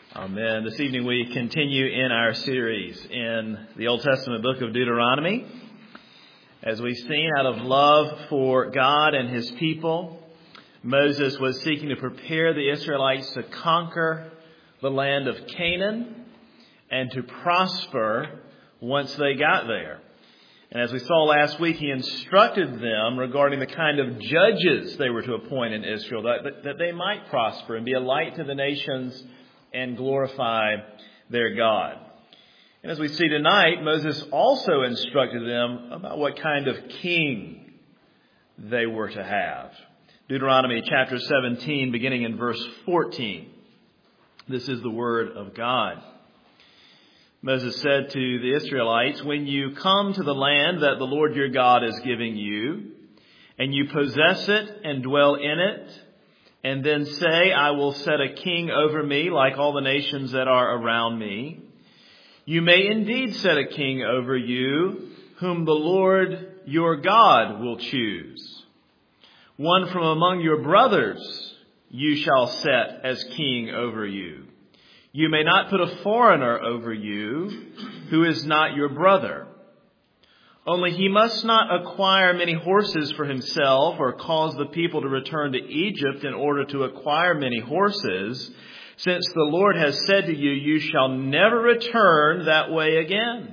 Amen. This evening we continue in our series in the Old Testament book of Deuteronomy. As we've seen, out of love for God and His people, Moses was seeking to prepare the Israelites to conquer the land of Canaan and to prosper once they got there. And as we saw last week, he instructed them regarding the kind of judges they were to appoint in Israel, that they might prosper and be a light to the nations and glorify their God. And as we see tonight, Moses also instructed them about what kind of king they were to have. Deuteronomy chapter 17, beginning in verse 14. This is the word of God. Moses said to the Israelites, "When you come to the land that the Lord your God is giving you, and you possess it and dwell in it, and then say, 'I will set a king over me like all the nations that are around me,' you may indeed set a king over you, whom the Lord your God will choose. One from among your brothers you shall set as king over you. You may not put a foreigner over you who is not your brother. Only he must not acquire many horses for himself or cause the people to return to Egypt in order to acquire many horses, since the Lord has said to you, 'You shall never return that way again.'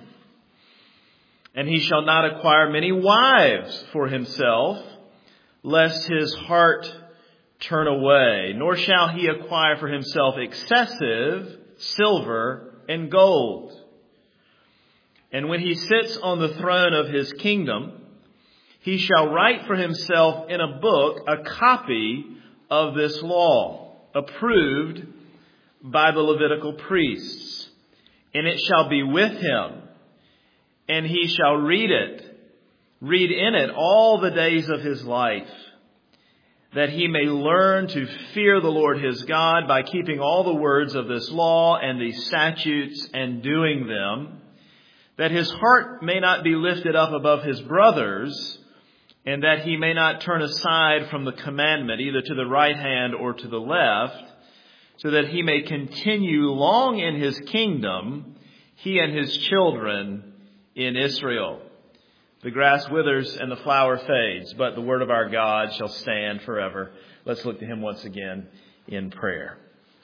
And he shall not acquire many wives for himself, lest his heart turn away, nor shall he acquire for himself excessive silver and gold. And when he sits on the throne of his kingdom, he shall write for himself in a book a copy of this law, approved by the Levitical priests. And it shall be with him, and he shall read in it all the days of his life, that he may learn to fear the Lord his God by keeping all the words of this law and these statutes and doing them, that his heart may not be lifted up above his brothers, and that he may not turn aside from the commandment either to the right hand or to the left, so that he may continue long in his kingdom, he and his children in Israel. The grass withers and the flower fades, but the word of our God shall stand forever." Let's look to him once again in prayer.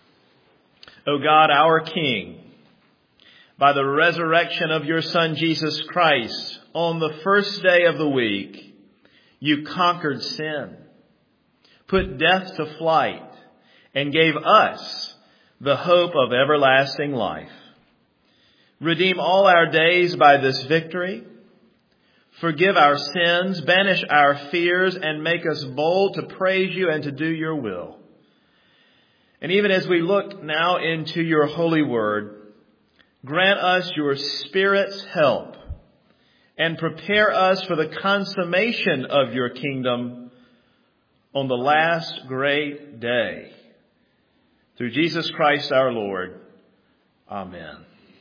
O God, our King, by the resurrection of your Son, Jesus Christ, on the first day of the week, you conquered sin, put death to flight, and gave us the hope of everlasting life. Redeem all our days by this victory. Forgive our sins, banish our fears, and make us bold to praise you and to do your will. And even as we look now into your holy word, grant us your Spirit's help and prepare us for the consummation of your kingdom on the last great day. Through Jesus Christ our Lord. Amen.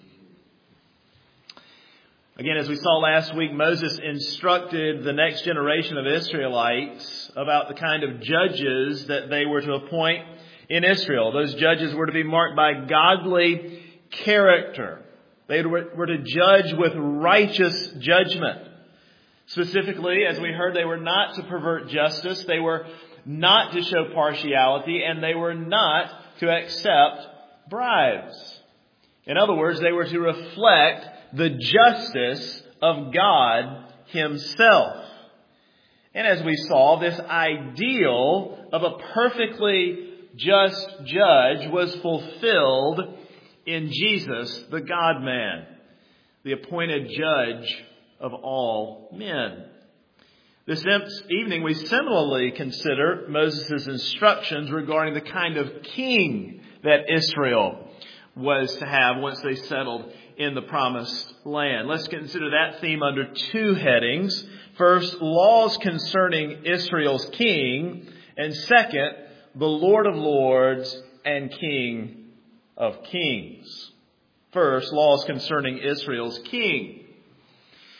Again, as we saw last week, Moses instructed the next generation of Israelites about the kind of judges that they were to appoint in Israel. Those judges were to be marked by godly character. They were to judge with righteous judgment. Specifically, as we heard, they were not to pervert justice. They were not to show partiality, and they were not to accept bribes. In other words, they were to reflect the justice of God himself. And as we saw, this ideal of a perfectly just judge was fulfilled in Jesus, the God-man, the appointed judge of all men. This evening, we similarly consider Moses' instructions regarding the kind of king that Israel was to have once they settled in the promised land. Let's consider that theme under two headings. First, laws concerning Israel's king, and second, the Lord of Lords and King of Kings. First, laws concerning Israel's king.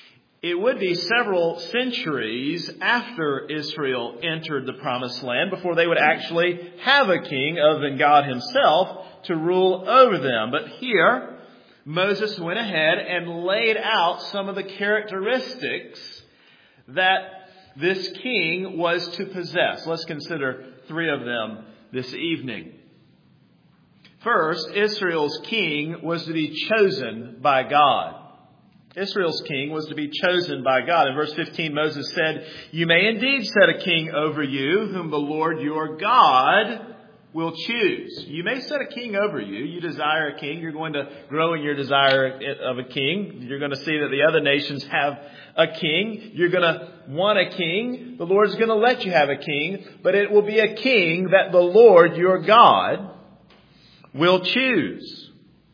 it would be several centuries after Israel entered the Promised Land before they would actually have a king other than God himself to rule over them. But here, Moses went ahead and laid out some of the characteristics that this king was to possess. Let's consider 3 of them this evening. First, Israel's king was to be chosen by God. Israel's king was to be chosen by God. In verse 15, Moses said, "You may indeed set a king over you, whom the Lord your God will choose." You may set a king over you. You desire a king. You're going to grow in your desire of a king. You're going to see that the other nations have a king. You're going to want a king. The Lord's going to let you have a king, but it will be a king that the Lord your God will choose.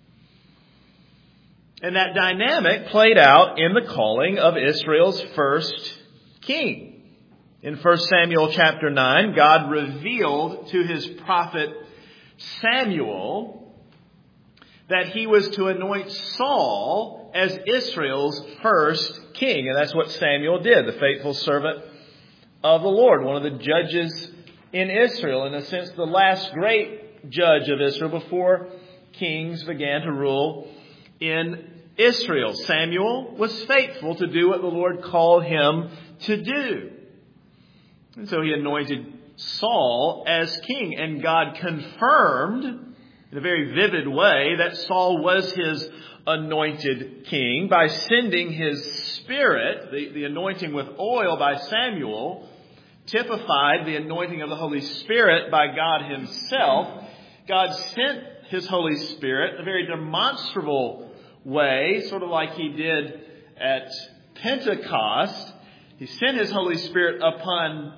And that dynamic played out in the calling of Israel's first king. In 1 Samuel chapter 9, God revealed to his prophet Samuel that he was to anoint Saul as Israel's first king. And that's what Samuel did, the faithful servant of the Lord, one of the judges in Israel, in a sense the last great judge of Israel before kings began to rule in Israel. Samuel was faithful to do what the Lord called him to do. And so he anointed Saul as king, and God confirmed in a very vivid way that Saul was his anointed king by sending his Spirit. The anointing with oil by Samuel typified the anointing of the Holy Spirit by God himself. God sent his Holy Spirit in a very demonstrable way, sort of like he did at Pentecost. He sent his Holy Spirit upon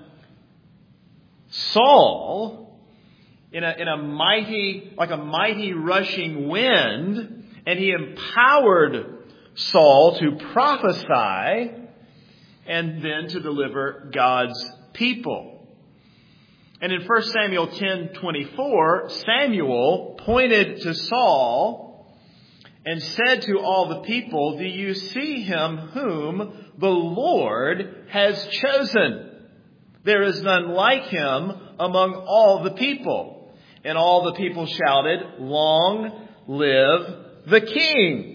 Saul in a mighty, like a mighty rushing wind, and he empowered Saul to prophesy and then to deliver God's people. And in 1 Samuel 10:24, Samuel pointed to Saul and said to all the people, "Do you see him whom the Lord has chosen? There is none like him among all the people." And all the people shouted, "Long live the king."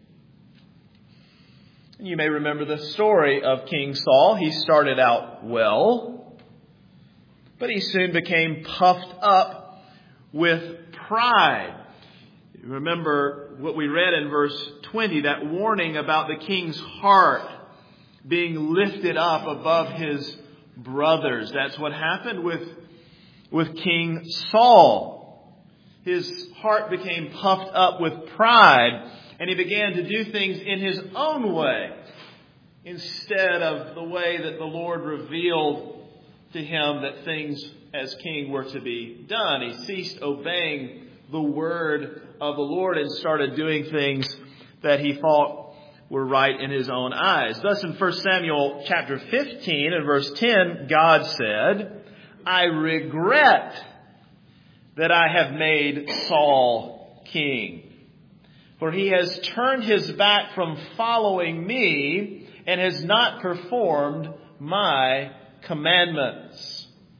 You may remember the story of King Saul. He started out well, but he soon became puffed up with pride. Remember what we read in verse 20, that warning about the king's heart being lifted up above his brothers. That's what happened with King Saul. His heart became puffed up with pride, and he began to do things in his own way instead of the way that the Lord revealed to him that things as king were to be done. He ceased obeying the word of the Lord and started doing things that he thought were right in his own eyes. Thus in 1 Samuel chapter 15 and verse 10, God said, "I regret that I have made Saul king, for he has turned his back from following me and has not performed my commandments."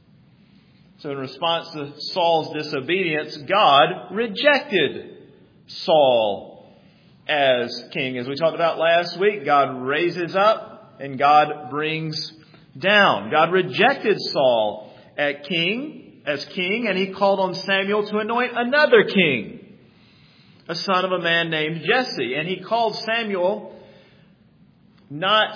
So in response to Saul's disobedience, God rejected Saul as king. As we talked about last week, God raises up and God brings down. God rejected Saul as king, and he called on Samuel to anoint another king, a son of a man named Jesse. And he called Samuel not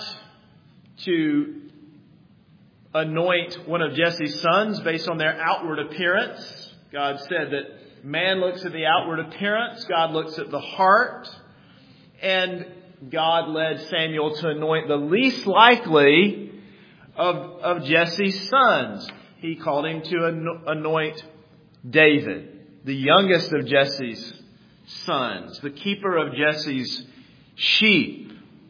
to anoint one of Jesse's sons based on their outward appearance. God said that man looks at the outward appearance, God looks at the heart, and God led Samuel to anoint the least likely of Jesse's sons. He called him to anoint David, the youngest of Jesse's sons, the keeper of Jesse's sheep.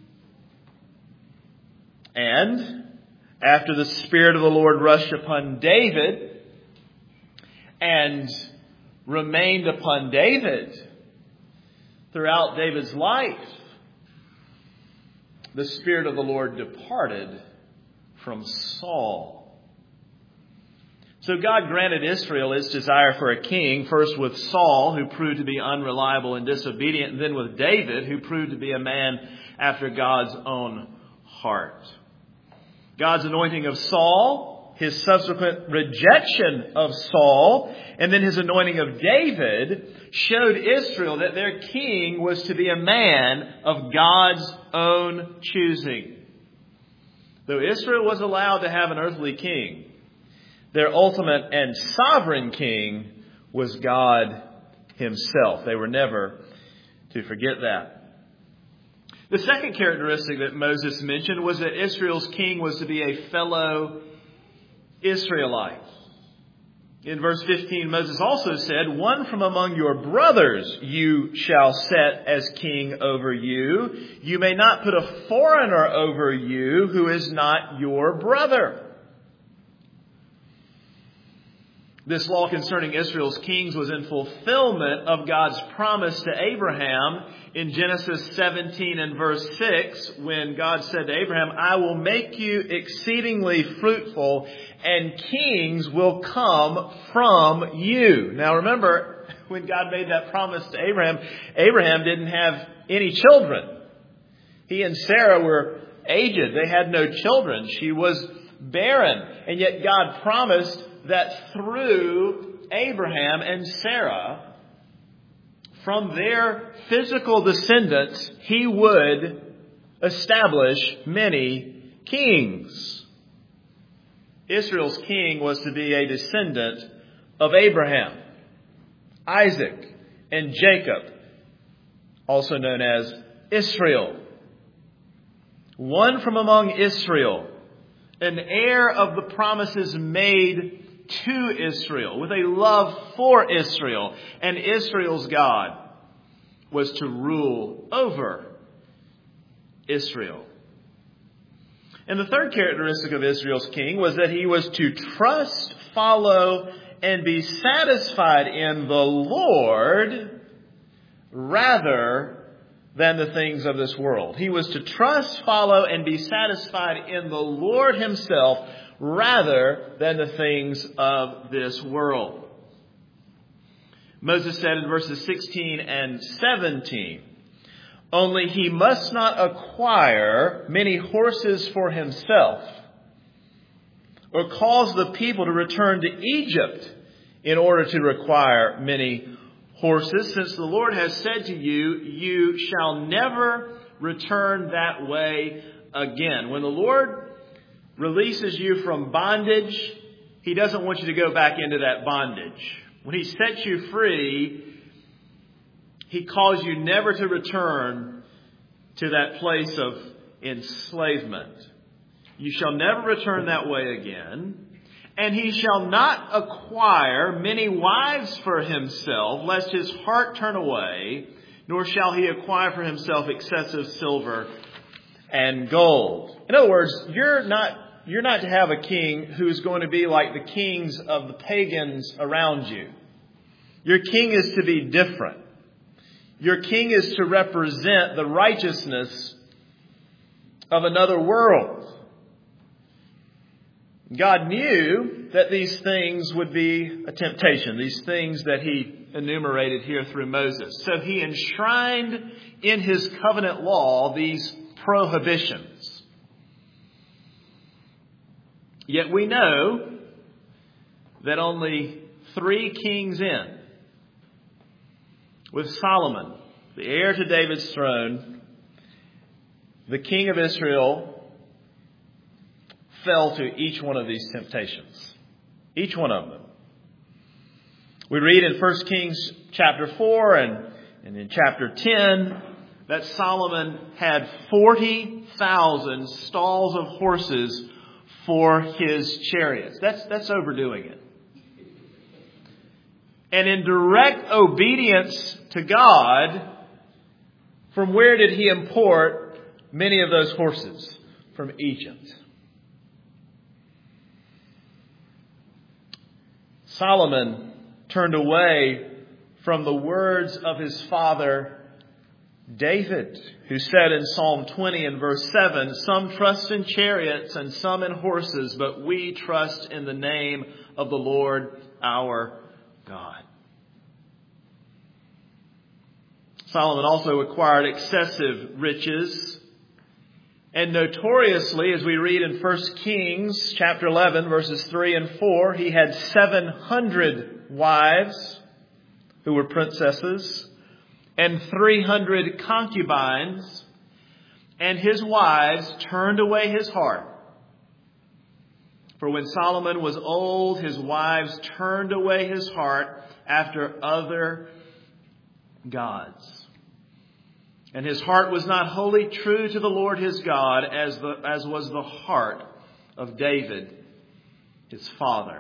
And after the Spirit of the Lord rushed upon David and remained upon David throughout David's life, the Spirit of the Lord departed from Saul. So God granted Israel its desire for a king, first with Saul, who proved to be unreliable and disobedient, and then with David, who proved to be a man after God's own heart. God's anointing of Saul, his subsequent rejection of Saul, and then his anointing of David showed Israel that their king was to be a man of God's own choosing. Though Israel was allowed to have an earthly king, their ultimate and sovereign king was God himself. They were never to forget that. The second characteristic that Moses mentioned was that Israel's king was to be a fellow Israelite. In verse 15, Moses also said, "One from among your brothers you shall set as king over you. You may not put a foreigner over you who is not your brother." This law concerning Israel's kings was in fulfillment of God's promise to Abraham in Genesis 17 and verse 6, when God said to Abraham, "I will make you exceedingly fruitful, and kings will come from you." Now remember, when God made that promise to Abraham, Abraham didn't have any children. He and Sarah were aged. They had no children. She was barren. And yet God promised that through Abraham and Sarah, from their physical descendants, he would establish many kings. Israel's king was to be a descendant of Abraham, Isaac, and Jacob, also known as Israel. One from among Israel, an heir of the promises made to Israel, with a love for Israel, and Israel's God was to rule over Israel. And the third characteristic of Israel's king was that he was to trust, follow, and be satisfied in the Lord rather than the things of this world. He was to trust, follow, and be satisfied in the Lord himself rather than the things of this world. Moses said in verses 16 and 17, "Only he must not acquire many horses for himself, or cause the people to return to Egypt in order to require many horses, since the Lord has said to you, you shall never return that way again." When the Lord releases you from bondage, he doesn't want you to go back into that bondage. When he sets you free, he calls you never to return to that place of enslavement. You shall never return that way again. And he shall not acquire many wives for himself, lest his heart turn away, nor shall he acquire for himself excessive silver and gold. In other words, you're not to have a king who's going to be like the kings of the pagans around you. Your king is to be different. Your king is to represent the righteousness of another world. God knew that these things would be a temptation, these things that he enumerated here through Moses. So he enshrined in his covenant law these prohibitions. Yet we know that only 3 kings in, with Solomon, the heir to David's throne, the king of Israel, fell to each one of these temptations. Each one of them. We read in 1 Kings chapter 4 and in chapter 10 that Solomon had 40,000 stalls of horses for his chariots. That's overdoing it. And in direct obedience to God, from where did he import many of those horses? From Egypt. Solomon turned away from the words of his father David, who said in Psalm 20 and verse 7, "Some trust in chariots and some in horses, but we trust in the name of the Lord our God." Solomon also acquired excessive riches. And notoriously, as we read in 1 Kings chapter 11, verses 3 and 4, he had 700 wives who were princesses and 300 concubines, and his wives turned away his heart. For when Solomon was old, his wives turned away his heart after other gods. And his heart was not wholly true to the Lord his God, as was the heart of David, his father.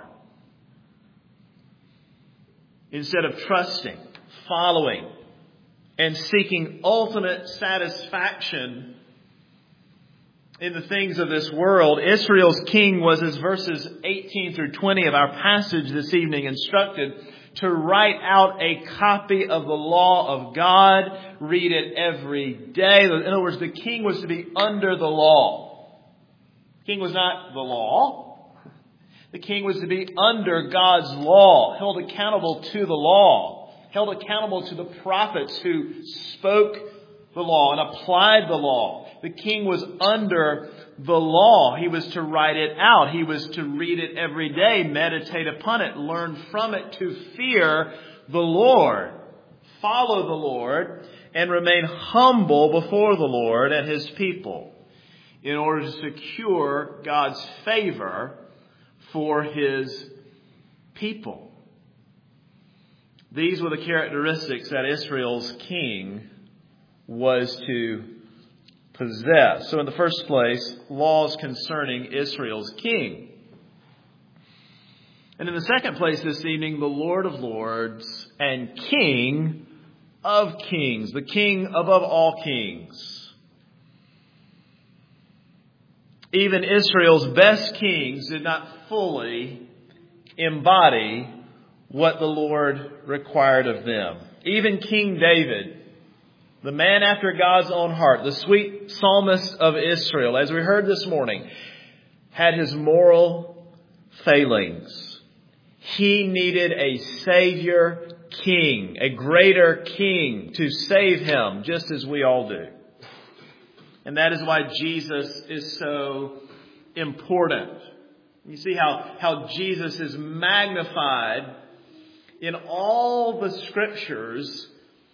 Instead of trusting, following, and seeking ultimate satisfaction in the things of this world, Israel's king was, as verses 18 through 20 of our passage this evening instructed, to write out a copy of the law of God, read it every day. In other words, the king was to be under the law. The king was not the law. The king was to be under God's law, held accountable to the law, held accountable to the prophets who spoke the law and applied the law. The king was under the law. He was to write it out. He was to read it every day, meditate upon it, learn from it, to fear the Lord, follow the Lord, and remain humble before the Lord and his people in order to secure God's favor for his people. These were the characteristics that Israel's king was to possess. So in the first place, laws concerning Israel's king. And in the second place this evening, the Lord of Lords and King of Kings, the King above all kings. Even Israel's best kings did not fully embody what the Lord required of them. Even King David, the man after God's own heart, the sweet psalmist of Israel, as we heard this morning, had his moral failings. He needed a Savior King, a greater King to save him, just as we all do. And that is why Jesus is so important. You see how Jesus is magnified in all the scriptures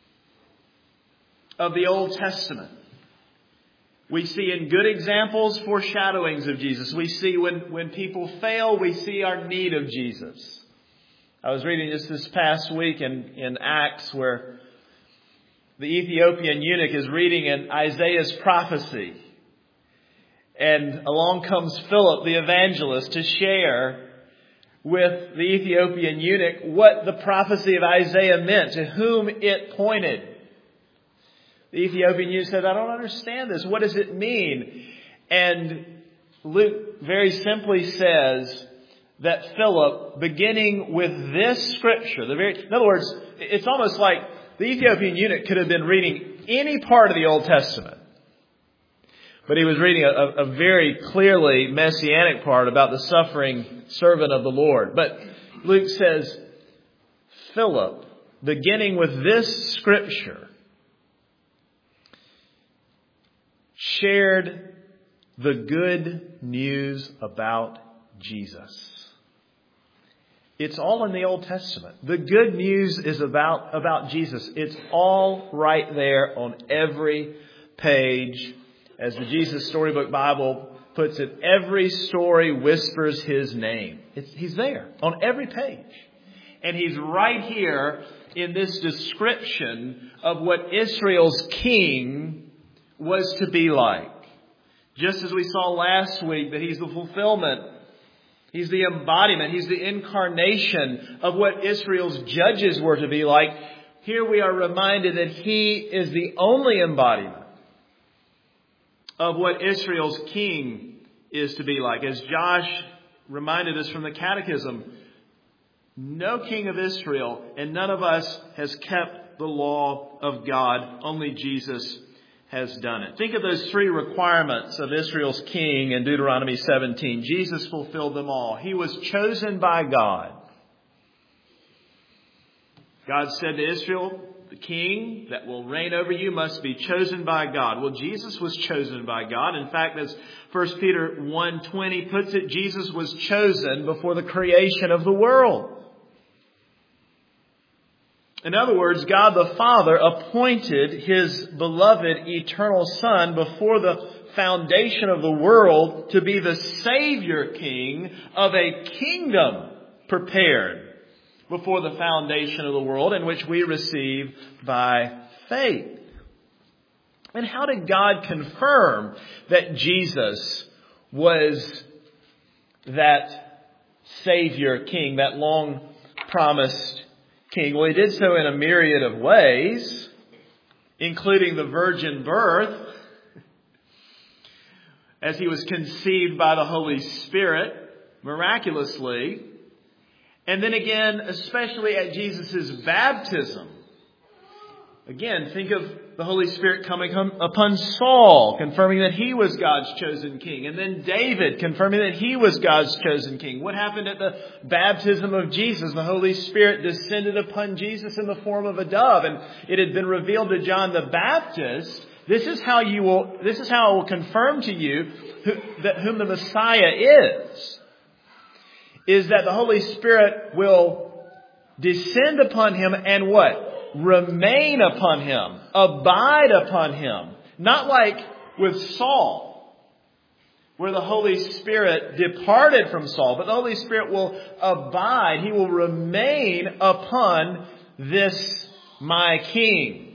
of the Old Testament. We see in good examples foreshadowings of Jesus. We see when people fail, we see our need of Jesus. I was reading just this past week in Acts where the Ethiopian eunuch is reading in Isaiah's prophecy. And along comes Philip the evangelist to share with the Ethiopian eunuch what the prophecy of Isaiah meant, to whom it pointed. The Ethiopian eunuch said, "I don't understand this. What does it mean?" And Luke very simply says that Philip, beginning with this scripture, in other words, it's almost like the Ethiopian eunuch could have been reading any part of the Old Testament. But he was reading a very clearly messianic part about the suffering servant of the Lord. But Luke says, Philip, beginning with this scripture, shared the good news about Jesus. It's all in the Old Testament. The good news is about Jesus. It's all right there on every page. As the Jesus Storybook Bible puts it, every story whispers his name. He's there on every page. And he's right here in this description of what Israel's king was to be like. Just as we saw last week that he's the fulfillment, he's the embodiment, he's the incarnation of what Israel's judges were to be like. Here we are reminded that he is the only embodiment of what Israel's king is to be like. As Josh reminded us from the catechism, no king of Israel and none of us has kept the law of God. Only Jesus has done it. Think of those three requirements of Israel's king in Deuteronomy 17. Jesus fulfilled them all. He was chosen by God. God said to Israel, the king that will reign over you must be chosen by God. Well, Jesus was chosen by God. In fact, as 1 Peter 1:20 puts it, Jesus was chosen before the creation of the world. In other words, God the Father appointed His beloved eternal Son before the foundation of the world to be the Savior King of a kingdom prepared before the foundation of the world, in which we receive by faith. And how did God confirm that Jesus was that Savior King, that long promised King? Well, He did so in a myriad of ways, including the virgin birth, as He was conceived by the Holy Spirit miraculously. And then again, especially at Jesus' baptism. Again, think of the Holy Spirit coming upon Saul, confirming that he was God's chosen king. And then David, confirming that he was God's chosen king. What happened at the baptism of Jesus? The Holy Spirit descended upon Jesus in the form of a dove. And it had been revealed to John the Baptist. This is how I will confirm to you whom the Messiah is that the Holy Spirit will descend upon Him and what? Remain upon Him. Abide upon Him. Not like with Saul, where the Holy Spirit departed from Saul, but the Holy Spirit will abide. He will remain upon this my King.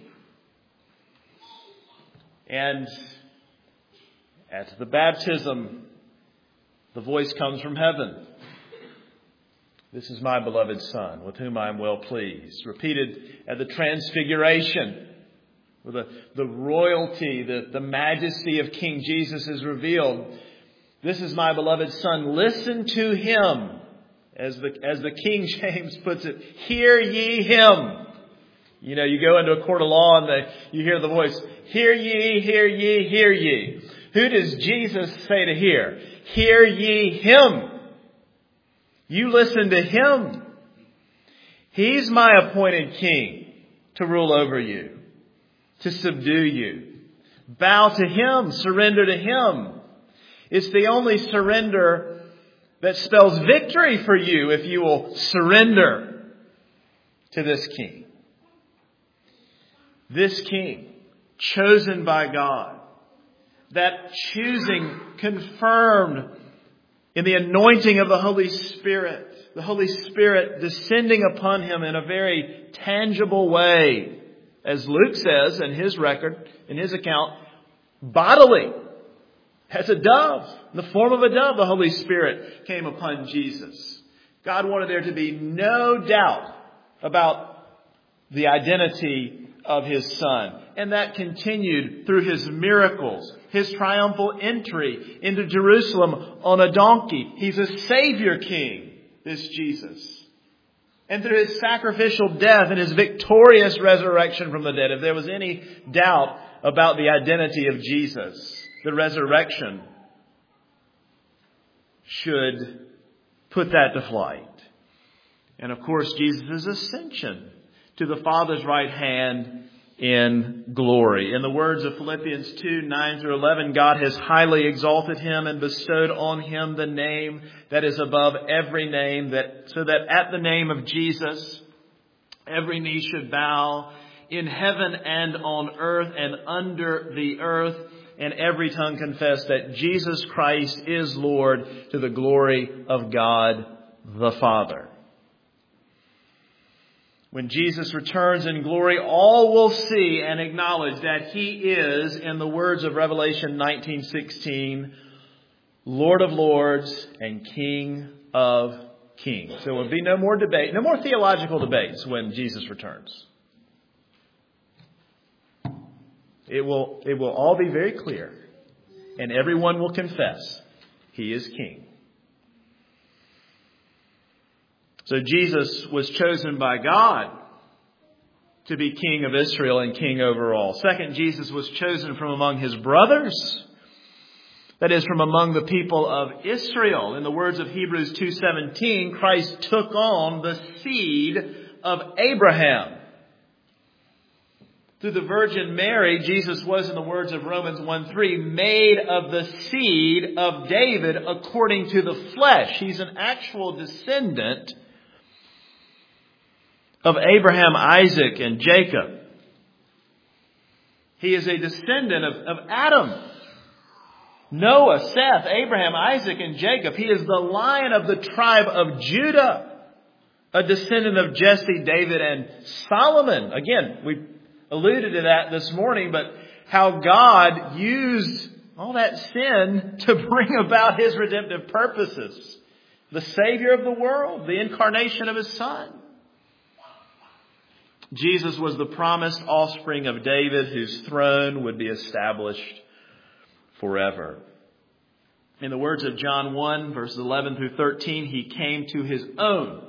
And at the baptism, the voice comes from heaven. This is my beloved Son, with whom I am well pleased. Repeated at the Transfiguration, where the royalty, the majesty of King Jesus is revealed. This is my beloved Son. Listen to Him. As the King James puts it, hear ye Him. You know, you go into a court of law and you hear the voice, hear ye, hear ye, hear ye. Who does Jesus say to hear? Hear ye Him. You listen to Him. He's my appointed King to rule over you, to subdue you. Bow to Him, surrender to Him. It's the only surrender that spells victory for you if you will surrender to this King. This King, chosen by God, that choosing confirmed in the anointing of the Holy Spirit descending upon Him in a very tangible way. As Luke says in his record, in his account, bodily, as a dove. In the form of a dove, the Holy Spirit came upon Jesus. God wanted there to be no doubt about the identity of His Son. And that continued through His miracles, His triumphal entry into Jerusalem on a donkey. He's a Savior King, this Jesus. And through His sacrificial death and His victorious resurrection from the dead. If there was any doubt about the identity of Jesus, the resurrection should put that to flight. And of course, Jesus' ascension to the Father's right hand in glory. In the words of Philippians 2:9-11, God has highly exalted Him and bestowed on Him the name that is above every name, so that at the name of Jesus, every knee should bow in heaven and on earth and under the earth, and every tongue confess that Jesus Christ is Lord, to the glory of God the Father. When Jesus returns in glory, all will see and acknowledge that He is, in the words of Revelation 19:16, Lord of Lords and King of Kings. There will be no more debate, no more theological debates when Jesus returns. It will all be very clear, and everyone will confess He is King. So Jesus was chosen by God to be king of Israel and king over all. Second, Jesus was chosen from among his brothers. That is, from among the people of Israel. In the words of Hebrews 2:17, Christ took on the seed of Abraham. Through the Virgin Mary, Jesus was, in the words of Romans 1:3, made of the seed of David according to the flesh. He's an actual descendant of Abraham, Isaac, and Jacob. He is a descendant of Adam, Noah, Seth, Abraham, Isaac, and Jacob. He is the Lion of the tribe of Judah, a descendant of Jesse, David, and Solomon. Again, we alluded to that this morning, but how God used all that sin to bring about his redemptive purposes. The Savior of the world, the incarnation of his Son. Jesus was the promised offspring of David, whose throne would be established forever. In the words of John 1, verses 11 through 13, he came to his own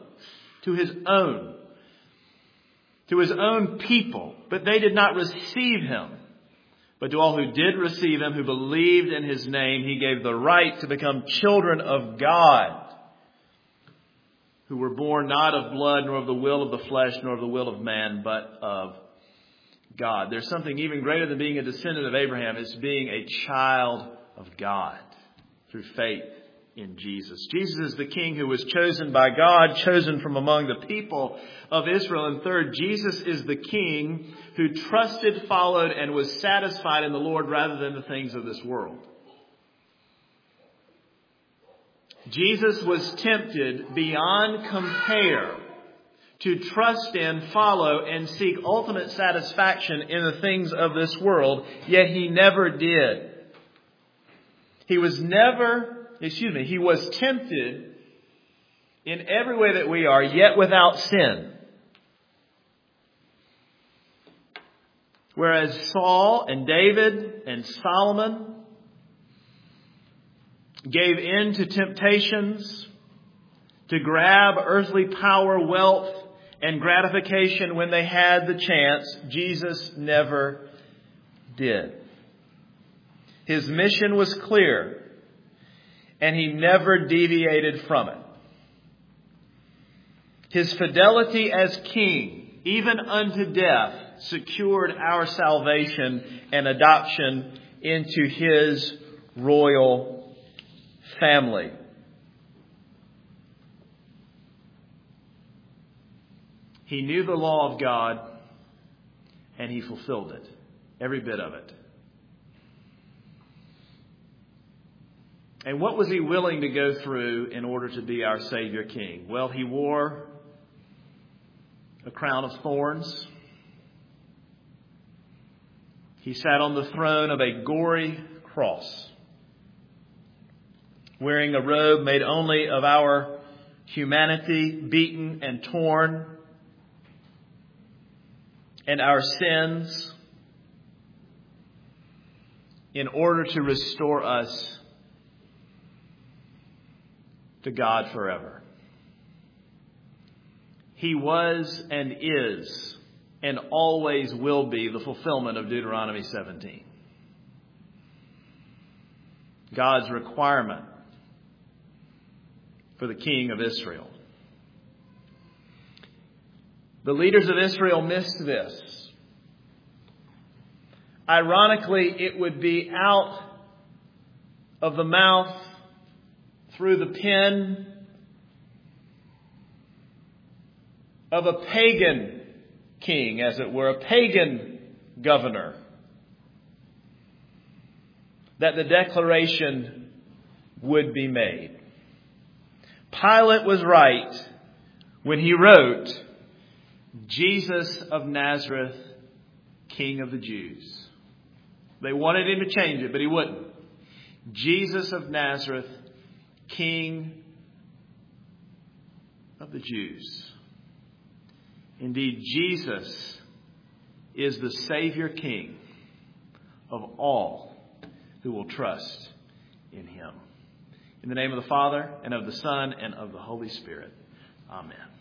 people, but they did not receive him. But to all who did receive him, who believed in his name, he gave the right to become children of God, who were born not of blood, nor of the will of the flesh, nor of the will of man, but of God. There's something even greater than being a descendant of Abraham. It's being a child of God through faith in Jesus. Jesus is the King who was chosen by God, chosen from among the people of Israel. And third, Jesus is the King who trusted, followed, and was satisfied in the Lord rather than the things of this world. Jesus was tempted beyond compare to trust in, follow, and seek ultimate satisfaction in the things of this world, yet he never did. He was tempted in every way that we are, yet without sin. Whereas Saul and David and Solomon gave in to temptations to grab earthly power, wealth, and gratification when they had the chance, Jesus never did. His mission was clear, and he never deviated from it. His fidelity as king, even unto death, secured our salvation and adoption into his royal family. He knew the law of God, and he fulfilled it, every bit of it. And what was he willing to go through in order to be our Savior King? Well, he wore a crown of thorns. He sat on the throne of a gory cross, wearing a robe made only of our humanity, beaten and torn, and our sins, in order to restore us to God forever. He was and is and always will be the fulfillment of Deuteronomy 17. God's requirement for the King of Israel. The leaders of Israel missed this. Ironically, it would be out of the mouth, through the pen of a pagan king, as it were, a pagan governor, that the declaration would be made. Pilate was right when he wrote, Jesus of Nazareth, King of the Jews. They wanted him to change it, but he wouldn't. Jesus of Nazareth, King of the Jews. Indeed, Jesus is the Savior King of all who will trust in him. In the name of the Father, and of the Son, and of the Holy Spirit. Amen.